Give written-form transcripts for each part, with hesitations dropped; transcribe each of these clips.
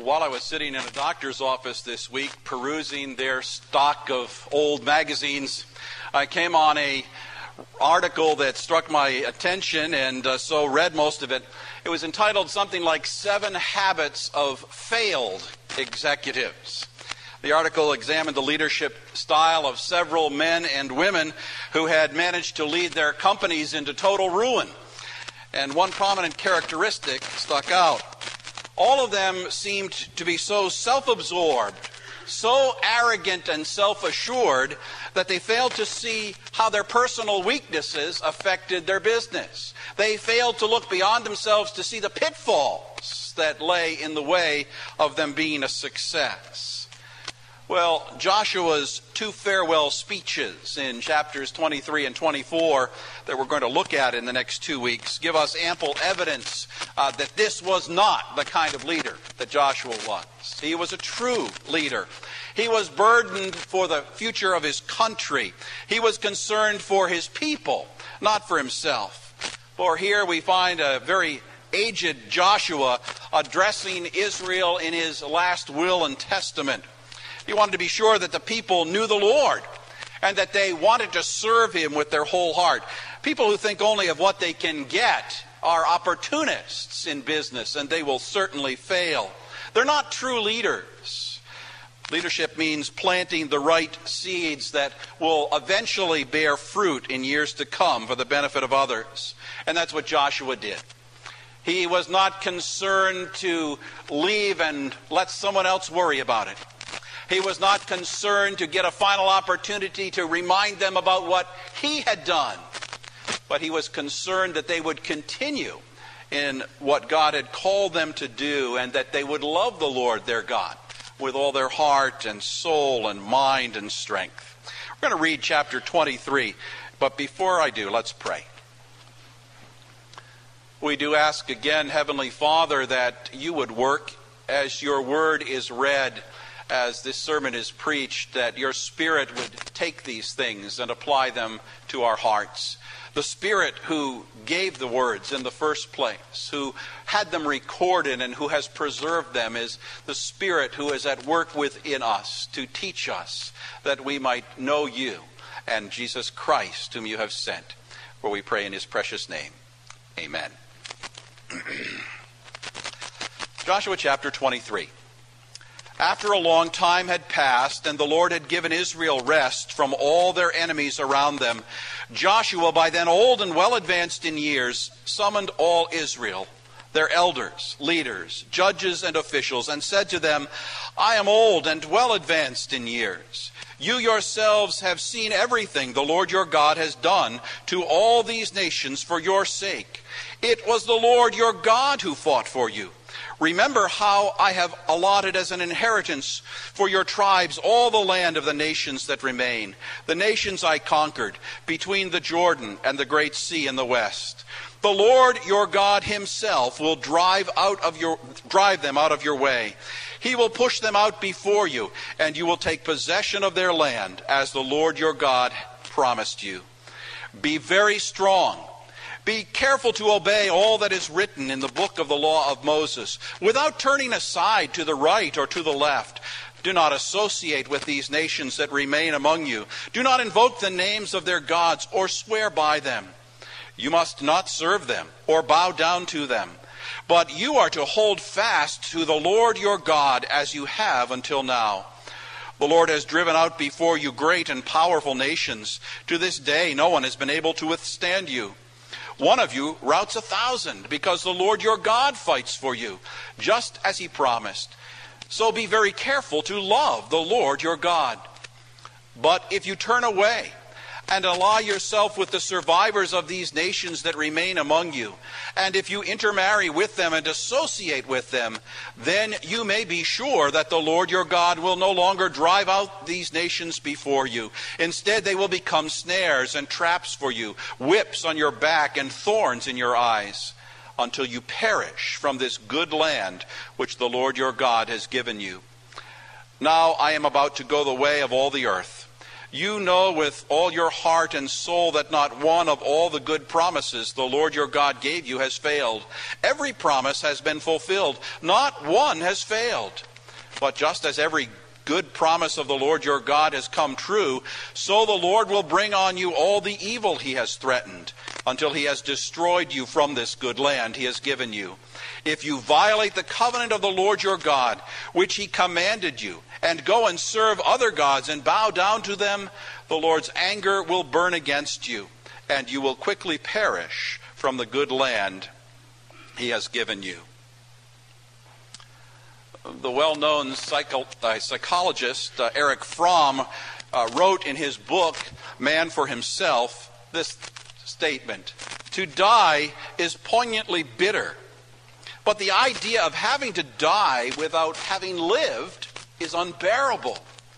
While I was sitting in a doctor's office this week perusing their stock of old magazines, I came on an article that struck my attention and so read most of it. It was entitled something like 7 Habits of Failed Executives. The article examined the leadership style of several men and women who had managed to lead their companies into total ruin. And one prominent characteristic stuck out. All of them seemed to be so self-absorbed, so arrogant and self-assured that they failed to see how their personal weaknesses affected their business. They failed to look beyond themselves to see the pitfalls that lay in the way of them being a success. Well, Joshua's 2 farewell speeches in chapters 23 and 24 that we're going to look at in the next 2 weeks give us ample evidence that this was not the kind of leader that Joshua was. He was a true leader. He was burdened for the future of his country. He was concerned for his people, not for himself. For here we find a very aged Joshua addressing Israel in his last will and testament. He wanted to be sure that the people knew the Lord and that they wanted to serve him with their whole heart. People who think only of what they can get are opportunists in business, and they will certainly fail. They're not true leaders. Leadership means planting the right seeds that will eventually bear fruit in years to come for the benefit of others. And that's what Joshua did. He was not concerned to leave and let someone else worry about it. He was not concerned to get a final opportunity to remind them about what he had done. But he was concerned that they would continue in what God had called them to do and that they would love the Lord their God with all their heart and soul and mind and strength. We're going to read chapter 23, but before I do, let's pray. We do ask again, Heavenly Father, that you would work as your word is read, as this sermon is preached, that your Spirit would take these things and apply them to our hearts. The Spirit who gave the words in the first place, who had them recorded and who has preserved them, is the Spirit who is at work within us to teach us that we might know you and Jesus Christ whom you have sent. For we pray in his precious name. Amen. Joshua chapter 23. After a long time had passed, and the Lord had given Israel rest from all their enemies around them, Joshua, by then old and well advanced in years, summoned all Israel, their elders, leaders, judges, and officials, and said to them, I am old and well advanced in years. You yourselves have seen everything the Lord your God has done to all these nations for your sake. It was the Lord your God who fought for you. Remember how I have allotted as an inheritance for your tribes all the land of the nations that remain, the nations I conquered between the Jordan and the great sea in the west. The Lord your God himself will drive them out of your way. He will push them out before you, and you will take possession of their land as the Lord your God promised you. Be very strong. Be careful to obey all that is written in the book of the law of Moses, without turning aside to the right or to the left. Do not associate with these nations that remain among you. Do not invoke the names of their gods or swear by them. You must not serve them or bow down to them. But you are to hold fast to the Lord your God as you have until now. The Lord has driven out before you great and powerful nations. To this day no one has been able to withstand you. One of you routs 1,000 because the Lord your God fights for you, just as he promised. So be very careful to love the Lord your God. But if you turn away and ally yourself with the survivors of these nations that remain among you, and if you intermarry with them and associate with them, then you may be sure that the Lord your God will no longer drive out these nations before you. Instead, they will become snares and traps for you, whips on your back and thorns in your eyes, until you perish from this good land which the Lord your God has given you. Now I am about to go the way of all the earth. You know with all your heart and soul that not one of all the good promises the Lord your God gave you has failed. Every promise has been fulfilled. Not one has failed. But just as every good promise of the Lord your God has come true, so the Lord will bring on you all the evil he has threatened, until he has destroyed you from this good land he has given you. If you violate the covenant of the Lord your God, which he commanded you, and go and serve other gods and bow down to them, the Lord's anger will burn against you, and you will quickly perish from the good land he has given you. The well-known psychologist Erich Fromm wrote in his book, Man for Himself, this statement: "To die is poignantly bitter, but the idea of having to die without having lived is unbearable."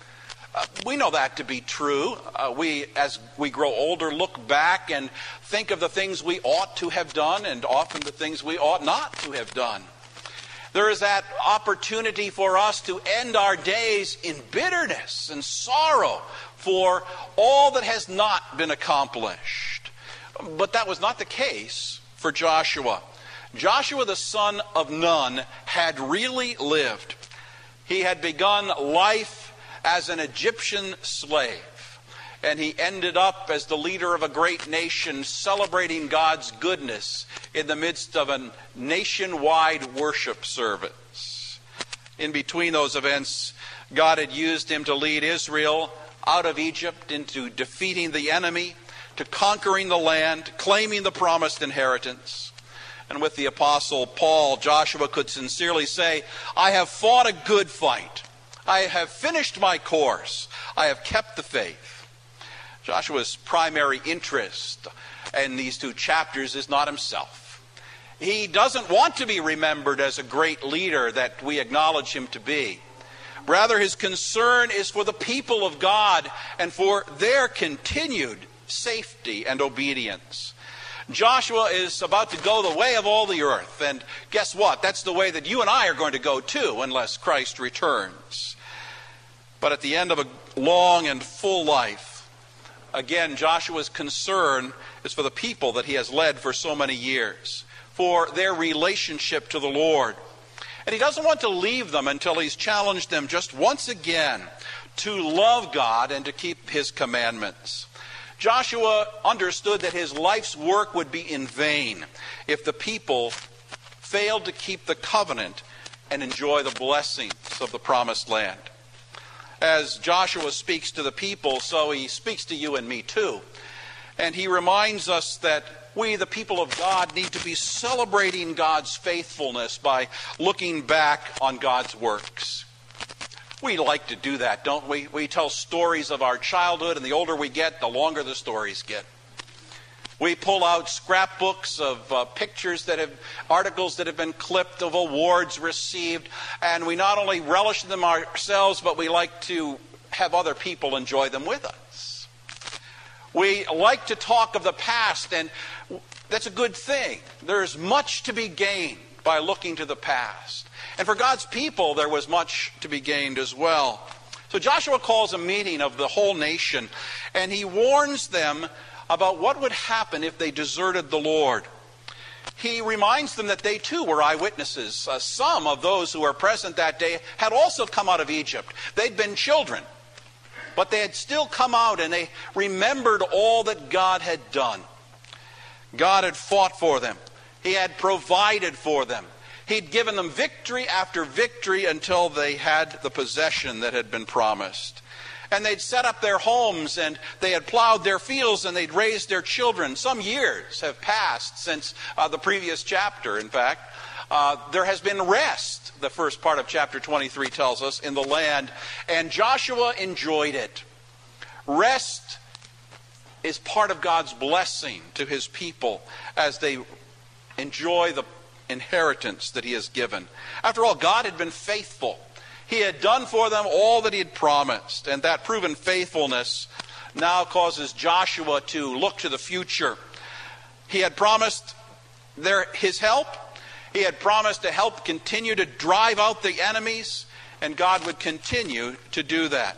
We know that to be true. We, as we grow older, look back and think of the things we ought to have done and often the things we ought not to have done. There is that opportunity for us to end our days in bitterness and sorrow for all that has not been accomplished. But that was not the case for Joshua. Joshua, the son of Nun, had really lived. He had begun life as an Egyptian slave, and he ended up as the leader of a great nation, celebrating God's goodness in the midst of a nationwide worship service. In between those events, God had used him to lead Israel out of Egypt into defeating the enemy, to conquering the land, claiming the promised inheritance. And with the Apostle Paul, Joshua could sincerely say, I have fought a good fight. I have finished my course. I have kept the faith. Joshua's primary interest in these two chapters is not himself. He doesn't want to be remembered as a great leader that we acknowledge him to be. Rather, his concern is for the people of God and for their continued safety and obedience. Joshua is about to go the way of all the earth, and guess what? That's the way that you and I are going to go too, unless Christ returns. But at the end of a long and full life, again, Joshua's concern is for the people that he has led for so many years, for their relationship to the Lord. And he doesn't want to leave them until he's challenged them just once again to love God and to keep his commandments. Joshua understood that his life's work would be in vain if the people failed to keep the covenant and enjoy the blessings of the promised land. As Joshua speaks to the people, so he speaks to you and me too. And he reminds us that we, the people of God, need to be celebrating God's faithfulness by looking back on God's works. We like to do that, don't we? We tell stories of our childhood, and the older we get, the longer the stories get. We pull out scrapbooks of pictures articles that have been clipped of awards received, and we not only relish them ourselves, but we like to have other people enjoy them with us. We like to talk of the past, and that's a good thing. There's much to be gained by looking to the past. And for God's people, there was much to be gained as well. So Joshua calls a meeting of the whole nation, and he warns them about what would happen if they deserted the Lord. He reminds them that they too were eyewitnesses. Some of those who were present that day had also come out of Egypt. They'd been children, but they had still come out, and they remembered all that God had done. God had fought for them. He had provided for them. He'd given them victory after victory until they had the possession that had been promised. And they'd set up their homes, and they had plowed their fields, and they'd raised their children. Some years have passed since the previous chapter, in fact. There has been rest, the first part of chapter 23 tells us, in the land. And Joshua enjoyed it. Rest is part of God's blessing to his people as they enjoy the inheritance that he has given. After all, God had been faithful. He had done for them all that he had promised, and that proven faithfulness now causes Joshua to look to the future. He had promised his help. He had promised to help continue to drive out the enemies, and God would continue to do that.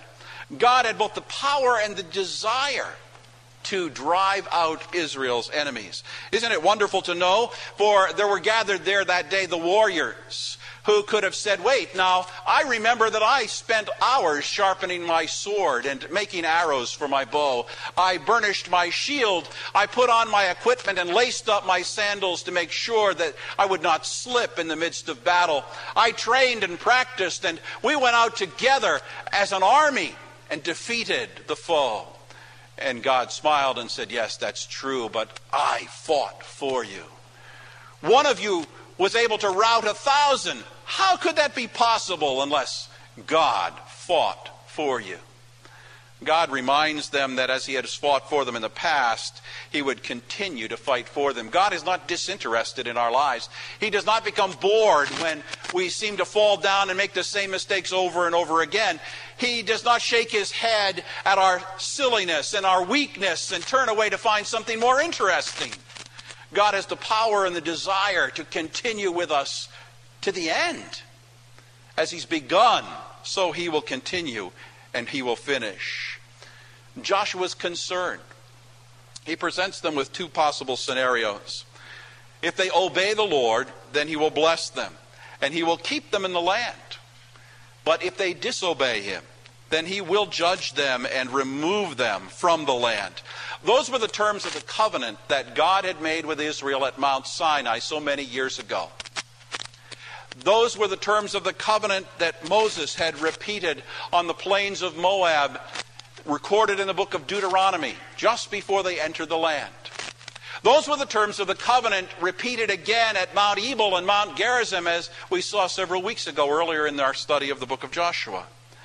God had both the power and the desire to drive out Israel's enemies. Isn't it wonderful to know? For there were gathered there that day the warriors who could have said, wait, now, I remember that I spent hours sharpening my sword and making arrows for my bow. I burnished my shield. I put on my equipment and laced up my sandals to make sure that I would not slip in the midst of battle. I trained and practiced, and we went out together as an army and defeated the foe. And God smiled and said, yes, that's true, but I fought for you. One of you was able to rout 1,000. How could that be possible unless God fought for you? God reminds them that as he has fought for them in the past, he would continue to fight for them. God is not disinterested in our lives. He does not become bored when we seem to fall down and make the same mistakes over and over again. He does not shake his head at our silliness and our weakness and turn away to find something more interesting. God has the power and the desire to continue with us to the end. As he's begun, so he will continue and he will finish. Joshua's concerned. He presents them with two possible scenarios. If they obey the Lord, then he will bless them and he will keep them in the land. But if they disobey him, then he will judge them and remove them from the land. Those were the terms of the covenant that God had made with Israel at Mount Sinai so many years ago. Those were the terms of the covenant that Moses had repeated on the plains of Moab, recorded in the book of Deuteronomy, just before they entered the land. Those were the terms of the covenant repeated again at Mount Ebal and Mount Gerizim, as we saw several weeks ago earlier in our study of the book of Joshua.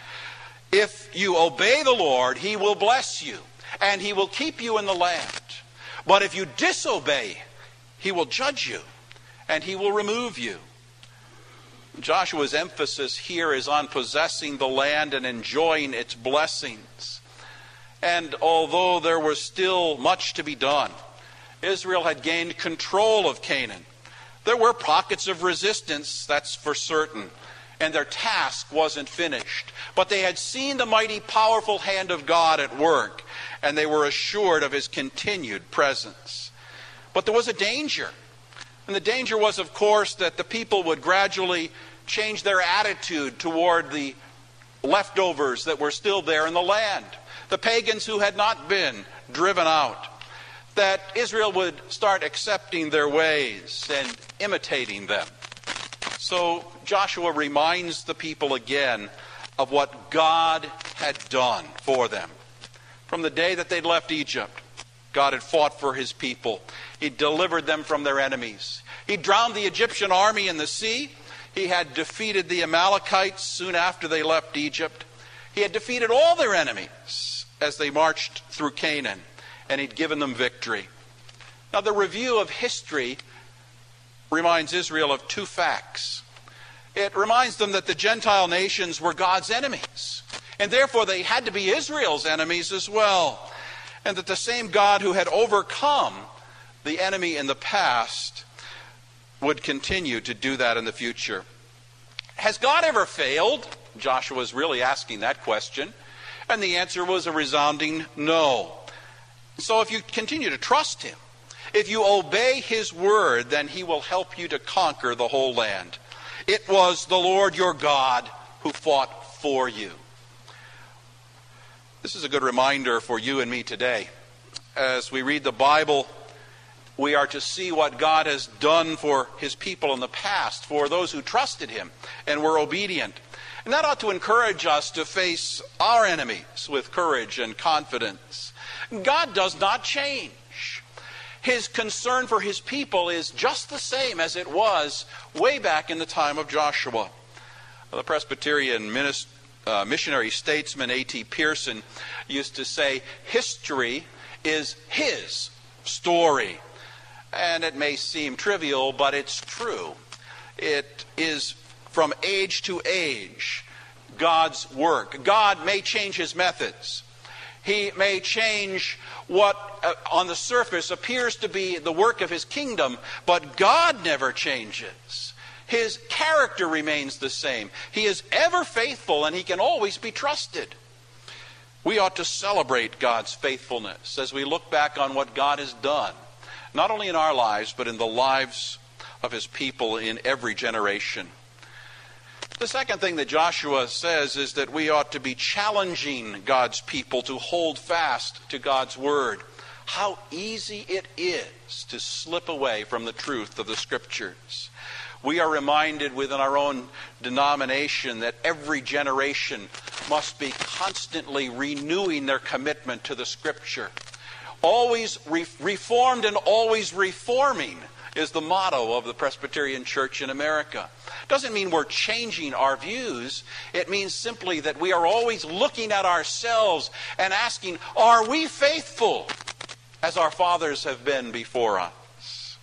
If you obey the Lord, he will bless you, and he will keep you in the land. But if you disobey, he will judge you, and he will remove you. Joshua's emphasis here is on possessing the land and enjoying its blessings. And although there was still much to be done, Israel had gained control of Canaan. There were pockets of resistance, that's for certain, and their task wasn't finished. But they had seen the mighty, powerful hand of God at work, and they were assured of his continued presence. But there was a danger. And the danger was, of course, that the people would gradually change their attitude toward the leftovers that were still there in the land, the pagans who had not been driven out, that Israel would start accepting their ways and imitating them. So Joshua reminds the people again of what God had done for them. From the day that they'd left Egypt, God had fought for his people. He delivered them from their enemies. He drowned the Egyptian army in the sea. He had defeated the Amalekites soon after they left Egypt. He had defeated all their enemies as they marched through Canaan, and he'd given them victory. Now, the review of history reminds Israel of two facts. It reminds them that the Gentile nations were God's enemies, and therefore they had to be Israel's enemies as well. And that the same God who had overcome the enemy in the past would continue to do that in the future. Has God ever failed? Joshua was really asking that question. And the answer was a resounding no. So if you continue to trust him, if you obey his word, then he will help you to conquer the whole land. It was the Lord your God who fought for you. This is a good reminder for you and me today. As we read the Bible, we are to see what God has done for his people in the past, for those who trusted him and were obedient. And that ought to encourage us to face our enemies with courage and confidence. God does not change. His concern for his people is just the same as it was way back in the time of Joshua. The Presbyterian missionary statesman A.T. Pierson used to say, history is his story. And it may seem trivial, but it's true. It is from age to age God's work. God may change his methods. He may change what on the surface appears to be the work of his kingdom, but God never changes. His character remains the same. He is ever faithful and he can always be trusted. We ought to celebrate God's faithfulness as we look back on what God has done, not only in our lives, but in the lives of his people in every generation. The second thing that Joshua says is that we ought to be challenging God's people to hold fast to God's word. How easy it is to slip away from the truth of the Scriptures. We are reminded within our own denomination that every generation must be constantly renewing their commitment to the Scripture. Always reformed and always reforming is the motto of the Presbyterian Church in America. Doesn't mean we're changing our views. It means simply that we are always looking at ourselves and asking, are we faithful as our fathers have been before us?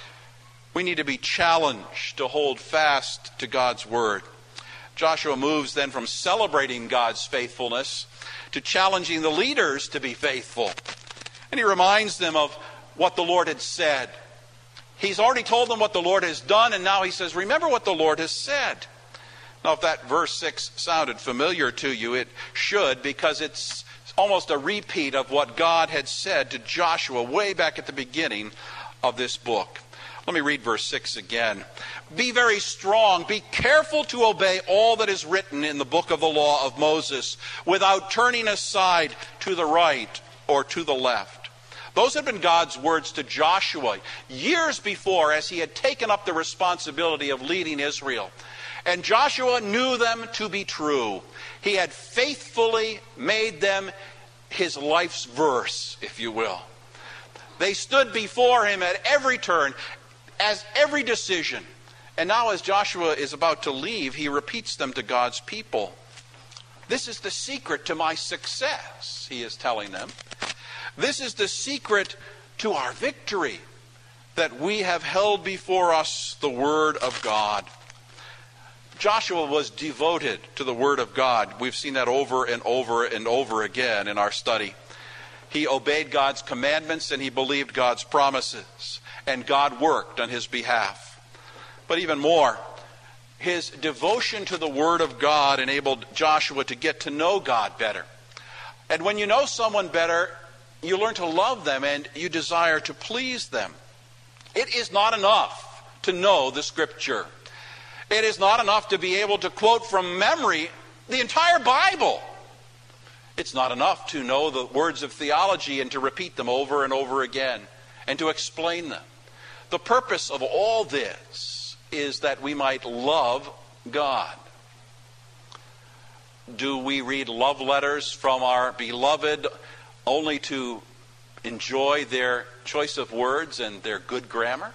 We need to be challenged to hold fast to God's word. Joshua moves then from celebrating God's faithfulness to challenging the leaders to be faithful. And he reminds them of what the Lord had said. He's already told them what the Lord has done, and now he says, remember what the Lord has said. Now, if that verse 6 sounded familiar to you, it should, because it's almost a repeat of what God had said to Joshua way back at the beginning of this book. Let me read verse 6 again. Be very strong, be careful to obey all that is written in the book of the law of Moses, without turning aside to the right or to the left. Those had been God's words to Joshua years before, as he had taken up the responsibility of leading Israel. And Joshua knew them to be true. He had faithfully made them his life's verse, if you will. They stood before him at every turn, as every decision. And now as Joshua is about to leave, he repeats them to God's people. This is the secret to my success, he is telling them. This is the secret to our victory, that we have held before us the Word of God. Joshua was devoted to the Word of God. We've seen that over and over and over again in our study. He obeyed God's commandments and he believed God's promises, and God worked on his behalf. But even more, his devotion to the Word of God enabled Joshua to get to know God better. And when you know someone better, you learn to love them and you desire to please them. It is not enough to know the Scripture. It is not enough to be able to quote from memory the entire Bible. It's not enough to know the words of theology and to repeat them over and over again and to explain them. The purpose of all this is that we might love God. Do we read love letters from our beloved only to enjoy their choice of words and their good grammar?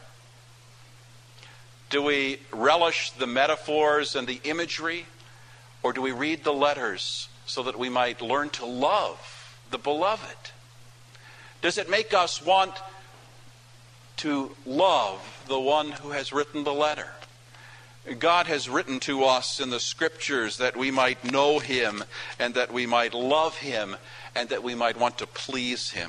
Do we relish the metaphors and the imagery? Or do we read the letters so that we might learn to love the beloved? Does it make us want to love the one who has written the letter? God has written to us in the Scriptures that we might know him and that we might love him and that we might want to please him.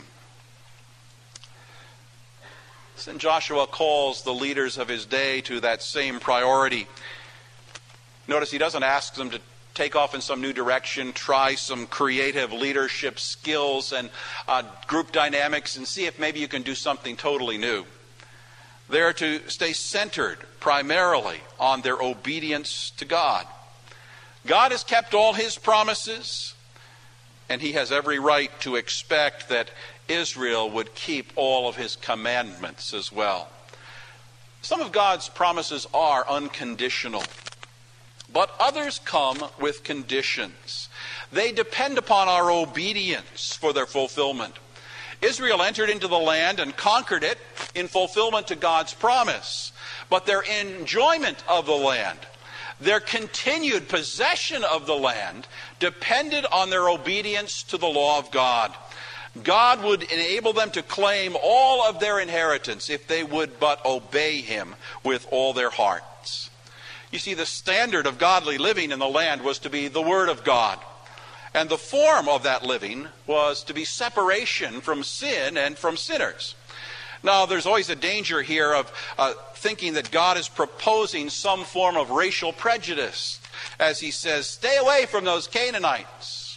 Then Joshua calls the leaders of his day to that same priority. Notice he doesn't ask them to take off in some new direction, try some creative leadership skills and group dynamics and see if maybe you can do something totally new. They're to stay centered primarily on their obedience to God. God has kept all his promises, and he has every right to expect that Israel would keep all of his commandments as well. Some of God's promises are unconditional, but others come with conditions. They depend upon our obedience for their fulfillment. Israel entered into the land and conquered it in fulfillment to God's promise. But their enjoyment of the land, their continued possession of the land, depended on their obedience to the law of God. God would enable them to claim all of their inheritance if they would but obey him with all their hearts. You see, the standard of godly living in the land was to be the Word of God. And the form of that living was to be separation from sin and from sinners. Now, there's always a danger here of thinking that God is proposing some form of racial prejudice, as he says, stay away from those Canaanites.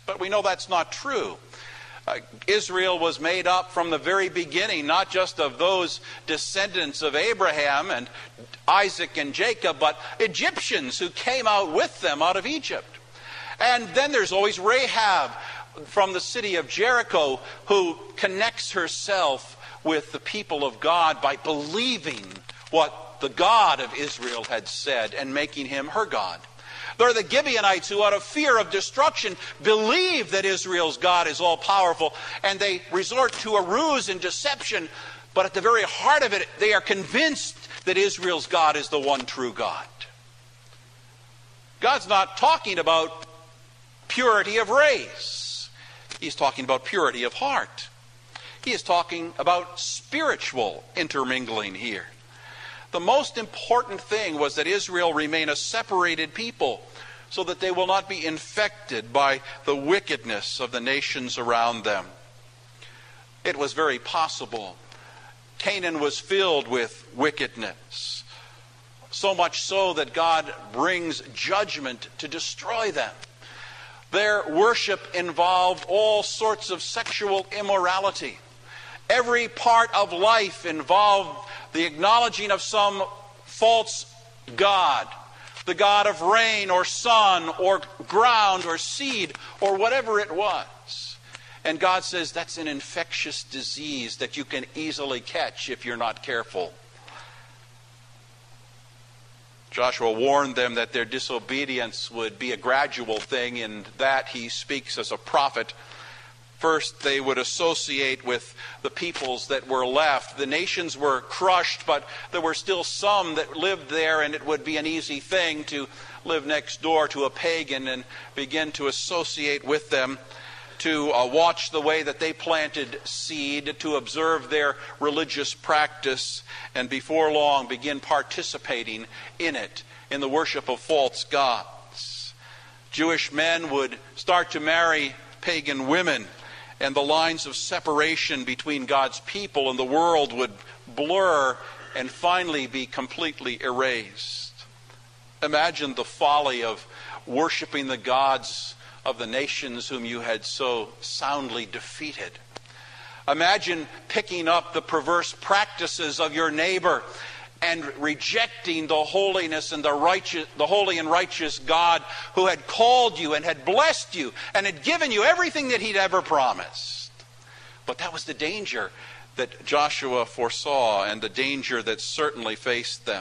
But we know that's not true. Israel was made up from the very beginning, not just of those descendants of Abraham and Isaac and Jacob, but Egyptians who came out with them out of Egypt. And then there's always Rahab from the city of Jericho, who connects herself with the people of God by believing what the God of Israel had said and making him her God. There are the Gibeonites who, out of fear of destruction, believe that Israel's God is all-powerful, and they resort to a ruse and deception, but at the very heart of it, they are convinced that Israel's God is the one true God. God's not talking about purity of race. He's talking about purity of heart. He is talking about spiritual intermingling here. The most important thing was that Israel remain a separated people so that they will not be infected by the wickedness of the nations around them. It was very possible. Canaan was filled with wickedness, so much so that God brings judgment to destroy them. Their worship involved all sorts of sexual immorality. Every part of life involved the acknowledging of some false god, the god of rain or sun or ground or seed or whatever it was. And God says that's an infectious disease that you can easily catch if you're not careful. Joshua warned them that their disobedience would be a gradual thing, in that he speaks as a prophet. First, they would associate with the peoples that were left. The nations were crushed, but there were still some that lived there, and it would be an easy thing to live next door to a pagan and begin to associate with them, to watch the way that they planted seed, to observe their religious practice, and before long begin participating in it, in the worship of false gods. Jewish men would start to marry pagan women, and the lines of separation between God's people and the world would blur and finally be completely erased. Imagine the folly of worshiping the gods of the nations whom you had so soundly defeated. Imagine picking up the perverse practices of your neighbor and rejecting the holiness and the holy and righteous God who had called you and had blessed you and had given you everything that he'd ever promised. But that was the danger that Joshua foresaw, and the danger that certainly faced them.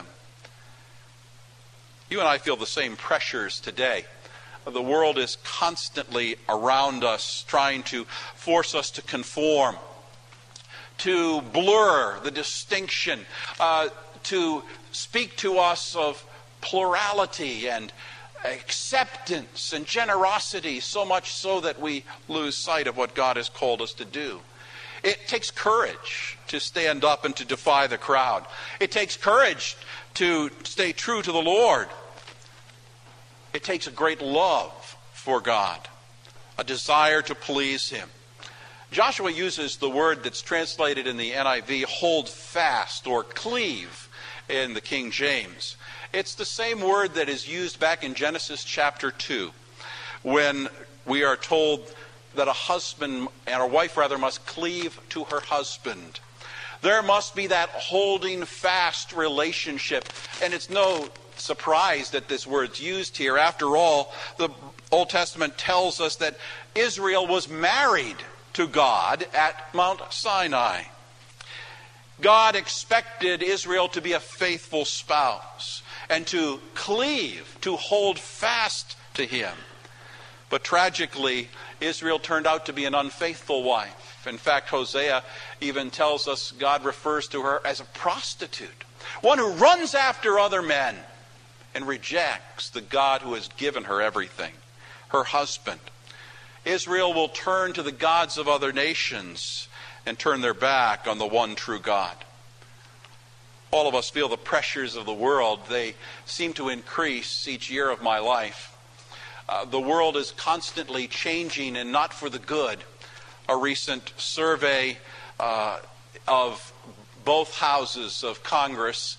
You and I feel the same pressures today. The world is constantly around us, trying to force us to conform, to blur the distinction, to speak to us of plurality and acceptance and generosity, so much so that we lose sight of what God has called us to do. It takes courage to stand up and to defy the crowd. It takes courage to stay true to the Lord. It takes a great love for God, a desire to please him. Joshua uses the word that's translated in the NIV, hold fast, or cleave in the King James. It's the same word that is used back in Genesis chapter 2, when we are told that a husband, and a wife rather, must cleave to her husband. There must be that holding fast relationship. And it's no surprise that this word's used here. After all, the Old Testament tells us that Israel was married to God at Mount Sinai. God expected Israel to be a faithful spouse and to cleave, to hold fast to him. But tragically, Israel turned out to be an unfaithful wife. In fact, Hosea even tells us God refers to her as a prostitute, one who runs after other men and rejects the God who has given her everything, her husband. Israel will turn to the gods of other nations and turn their back on the one true God. All of us feel the pressures of the world. They seem to increase each year of my life. The world is constantly changing, and not for the good. A recent survey of both houses of Congress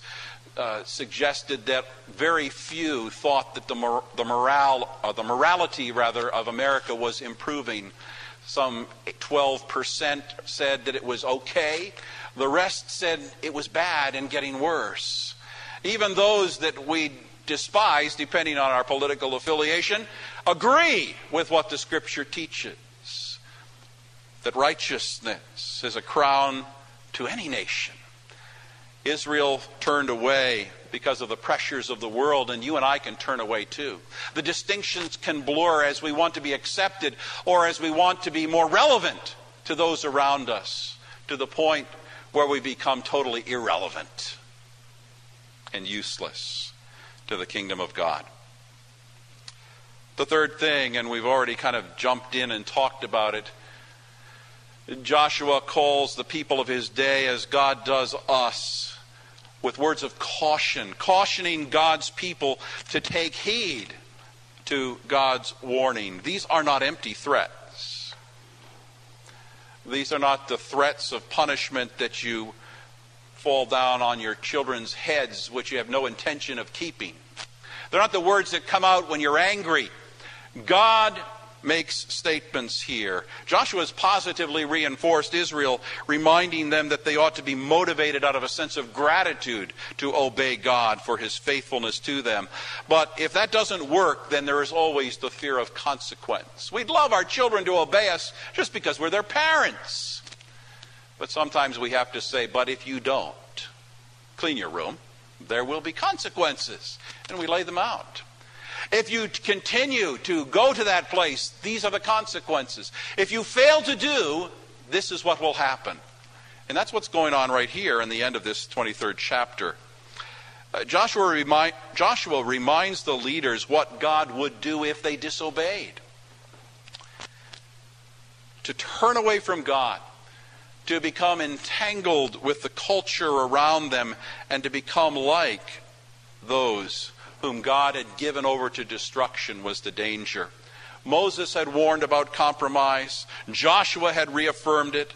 suggested that very few thought that the morality of America was improving. Some 12% said that it was okay. The rest said it was bad and getting worse. Even those that we despise, depending on our political affiliation, agree with what the Scripture teaches, that righteousness is a crown to any nation. Israel turned away because of the pressures of the world, and you and I can turn away too. The distinctions can blur as we want to be accepted or as we want to be more relevant to those around us, to the point where we become totally irrelevant and useless to the kingdom of God. The third thing, and we've already kind of jumped in and talked about it, Joshua calls the people of his day, as God does us, with words of caution, cautioning God's people to take heed to God's warning. These are not empty threats. These are not the threats of punishment that you fall down on your children's heads, which you have no intention of keeping. They're not the words that come out when you're angry. God makes statements here. Joshua has positively reinforced Israel, reminding them that they ought to be motivated out of a sense of gratitude to obey God for his faithfulness to them. But if that doesn't work, then there is always the fear of consequence. We'd love our children to obey us just because we're their parents. But sometimes we have to say, but if you don't clean your room, there will be consequences. And we lay them out. If you continue to go to that place, these are the consequences. If you fail to do, this is what will happen. And that's what's going on right here in the end of this 23rd chapter. Joshua reminds the leaders what God would do if they disobeyed. To turn away from God, to become entangled with the culture around them, and to become like those whom God had given over to destruction was the danger. Moses had warned about compromise. Joshua had reaffirmed it.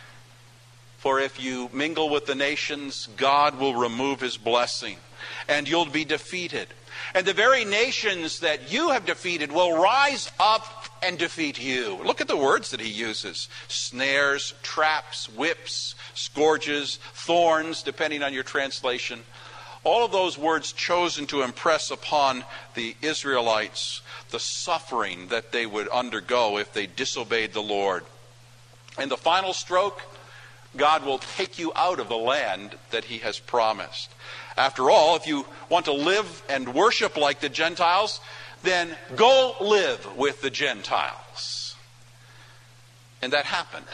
For if you mingle with the nations, God will remove his blessing, and you'll be defeated. And the very nations that you have defeated will rise up and defeat you. Look at the words that he uses. Snares, traps, whips, scourges, thorns, depending on your translation. All of those words chosen to impress upon the Israelites the suffering that they would undergo if they disobeyed the Lord. And the final stroke, God will take you out of the land that he has promised. After all, if you want to live and worship like the Gentiles, then go live with the Gentiles. And that happened.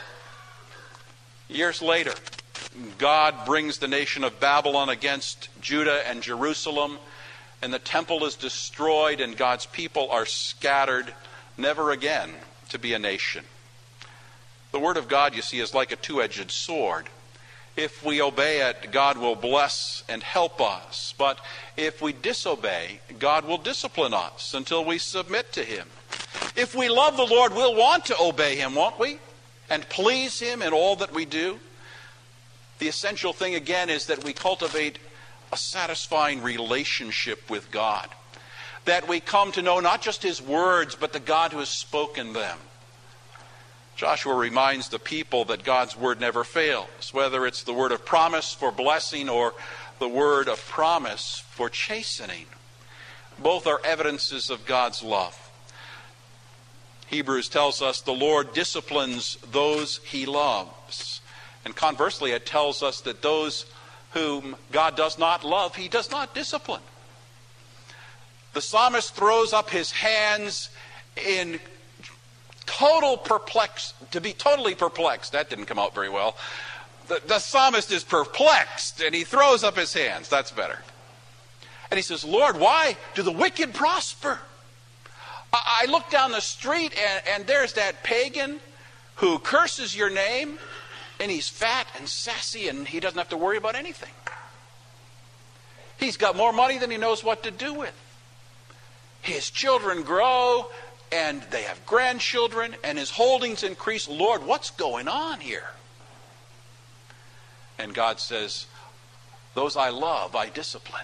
Years later, God brings the nation of Babylon against Judah and Jerusalem, and the temple is destroyed, and God's people are scattered, never again to be a nation. The Word of God, you see, is like a two-edged sword. If we obey it, God will bless and help us. But if we disobey, God will discipline us until we submit to him. If we love the Lord, we'll want to obey him, won't we? And please him in all that we do. The essential thing, again, is that we cultivate a satisfying relationship with God. That we come to know not just his words, but the God who has spoken them. Joshua reminds the people that God's word never fails, whether it's the word of promise for blessing or the word of promise for chastening. Both are evidences of God's love. Hebrews tells us the Lord disciplines those he loves. And conversely, it tells us that those whom God does not love, he does not discipline. The psalmist throws up his hands in totally perplexed. That didn't come out very well. The psalmist is perplexed, and he throws up his hands. That's better. And he says, Lord, why do the wicked prosper? I look down the street, and there's that pagan who curses your name, and he's fat and sassy, and he doesn't have to worry about anything. He's got more money than he knows what to do with. His children grow, and they have grandchildren, and his holdings increase. Lord, what's going on here? And God says, Those I love, I discipline.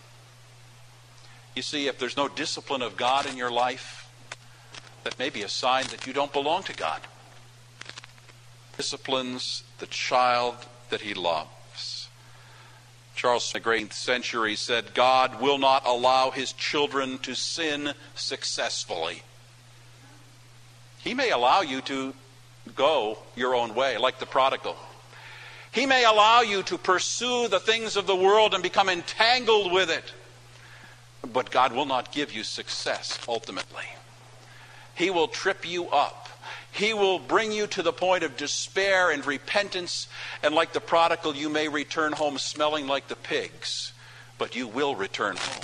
You see, if there's no discipline of God in your life, that may be a sign that you don't belong to God. Disciplines the child that he loves. Charles, in the great century, said, God will not allow his children to sin successfully. He may allow you to go your own way, like the prodigal. He may allow you to pursue the things of the world and become entangled with it. But God will not give you success ultimately. He will trip you up. He will bring you to the point of despair and repentance. And like the prodigal, you may return home smelling like the pigs. But you will return home.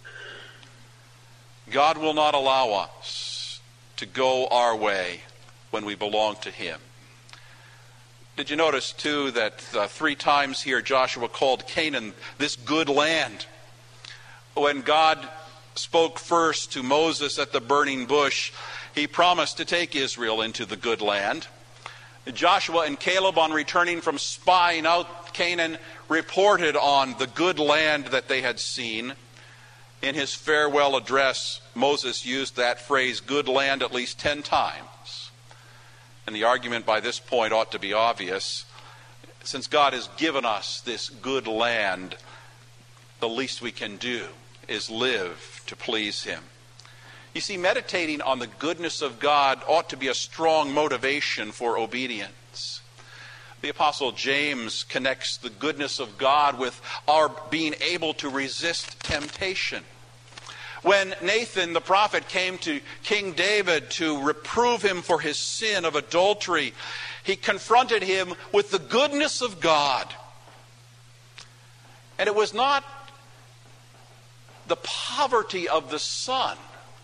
God will not allow us to go our way when we belong to him. Did you notice, too, that 3 times here Joshua called Canaan this good land? When God spoke first to Moses at the burning bush, he promised to take Israel into the good land. Joshua and Caleb, on returning from spying out Canaan, reported on the good land that they had seen. In his farewell address, Moses used that phrase, good land, at least 10 times. And the argument by this point ought to be obvious. Since God has given us this good land, the least we can do is live to please him. You see, meditating on the goodness of God ought to be a strong motivation for obedience. The Apostle James connects the goodness of God with our being able to resist temptation. When Nathan the prophet came to King David to reprove him for his sin of adultery, he confronted him with the goodness of God. And it was not the poverty of the son,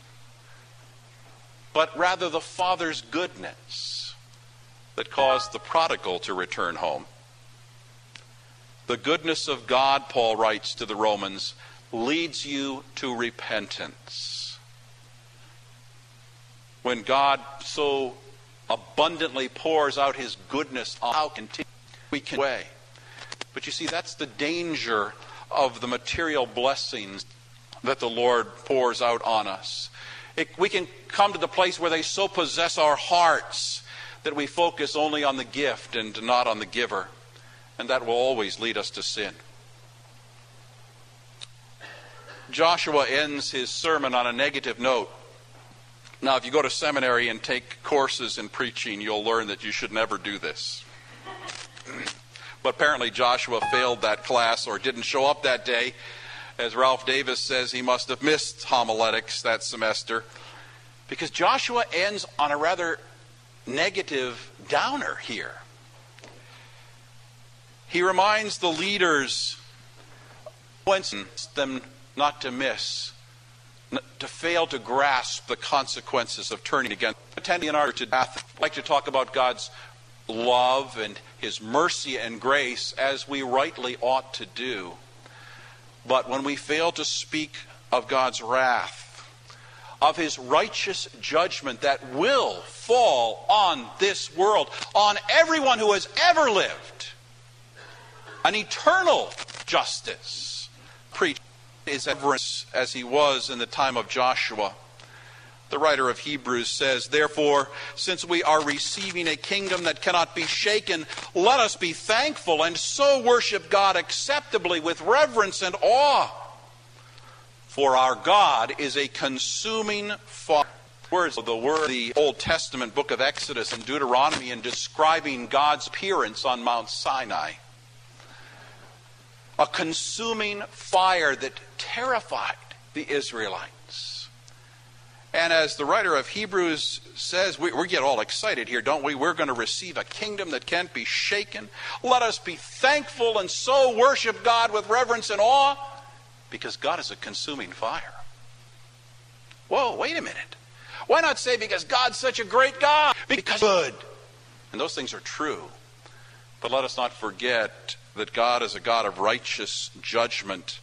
but rather the father's goodness that caused the prodigal to return home. The goodness of God, Paul writes to the Romans, leads you to repentance. When God so abundantly pours out his goodness on how we can way. But you see, that's the danger of the material blessings that the Lord pours out on us. We can come to the place where they so possess our hearts that we focus only on the gift and not on the giver. And that will always lead us to sin. Joshua ends his sermon on a negative note. Now, if you go to seminary and take courses in preaching, you'll learn that you should never do this. But apparently Joshua failed that class or didn't show up that day. As Ralph Davis says, he must have missed homiletics that semester. Because Joshua ends on a rather negative downer here. He reminds the leaders, wants them not to miss, to fail to grasp the consequences of turning against. Attending in our to death, I'd like to talk about God's love and his mercy and grace as we rightly ought to do. But when we fail to speak of God's wrath, of his righteous judgment that will fall on this world, on everyone who has ever lived, an eternal justice preached is reverence as he was in the time of Joshua. The writer of Hebrews says, therefore, since we are receiving a kingdom that cannot be shaken, let us be thankful and so worship God acceptably with reverence and awe. For our God is a consuming fire. Words of the Old Testament book of Exodus and Deuteronomy in describing God's appearance on Mount Sinai. A consuming fire that terrified the Israelites. And as the writer of Hebrews says, we get all excited here, don't we? We're going to receive a kingdom that can't be shaken. Let us be thankful and so worship God with reverence and awe, because God is a consuming fire. Whoa, wait a minute. Why not say because God's such a great God? Because good. And those things are true. But let us not forget that God is a God of righteous judgment.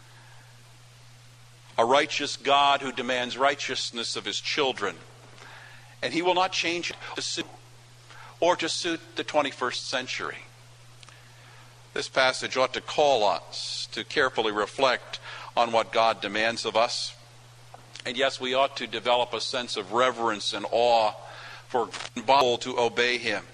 A righteous God who demands righteousness of his children. And he will not change it to suit the 21st century. This passage ought to call us to carefully reflect on what God demands of us. And yes, we ought to develop a sense of reverence and awe for God to obey Him.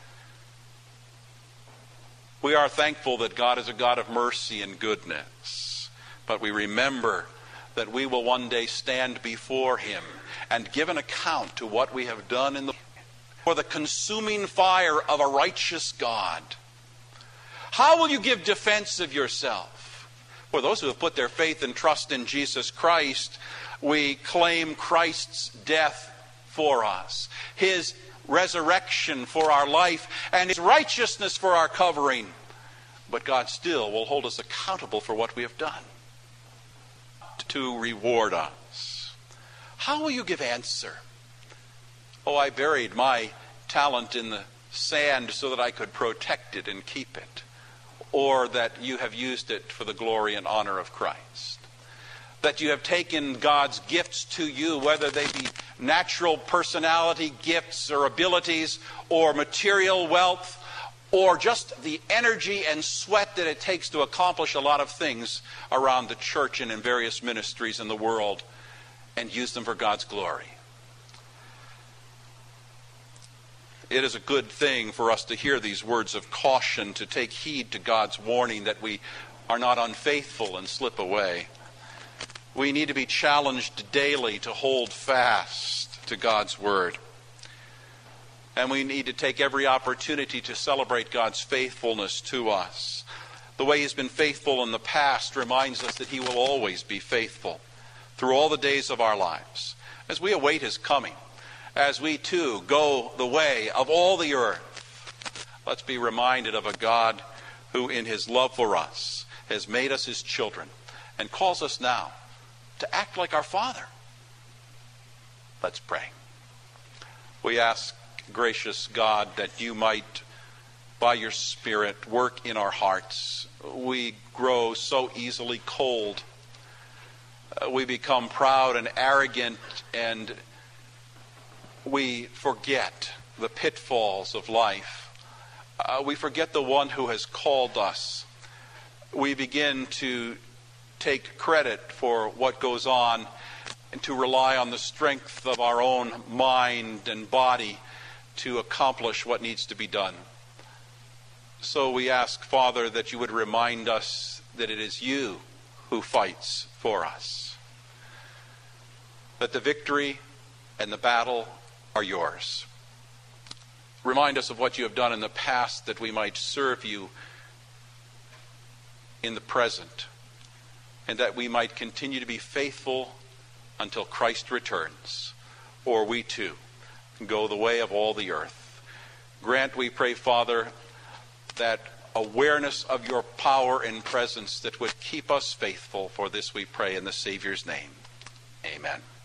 We are thankful that God is a God of mercy and goodness, but we remember that we will one day stand before Him and give an account to what we have done for the consuming fire of a righteous God. How will you give defense of yourself? For those who have put their faith and trust in Jesus Christ, we claim Christ's death for us, His resurrection for our life, and His righteousness for our covering. But God still will hold us accountable for what we have done to reward us. How will you give answer? Oh, I buried my talent in the sand so that I could protect it and keep it. Or that you have used it for the glory and honor of Christ. That you have taken God's gifts to you, whether they be natural personality gifts or abilities, or material wealth, or just the energy and sweat that it takes to accomplish a lot of things around the church and in various ministries in the world, and use them for God's glory. It is a good thing for us to hear these words of caution, to take heed to God's warning that we are not unfaithful and slip away. We need to be challenged daily to hold fast to God's word. And we need to take every opportunity to celebrate God's faithfulness to us. The way He's been faithful in the past reminds us that He will always be faithful through all the days of our lives. As we await His coming, as we too go the way of all the earth, let's be reminded of a God who in His love for us has made us His children and calls us now to act like our Father. Let's pray. We ask, gracious God, that you might, by your Spirit, work in our hearts. We grow so easily cold. We become proud and arrogant, and we forget the pitfalls of life. We forget the one who has called us. We begin to take credit for what goes on and to rely on the strength of our own mind and body to accomplish what needs to be done. So we ask, Father, that you would remind us that it is you who fights for us, that the victory and the battle are yours. Remind us of what you have done in the past, that we might serve you in the present, and that we might continue to be faithful until Christ returns, or we too go the way of all the earth. Grant, we pray, Father, that awareness of your power and presence that would keep us faithful. For this we pray in the Savior's name. Amen.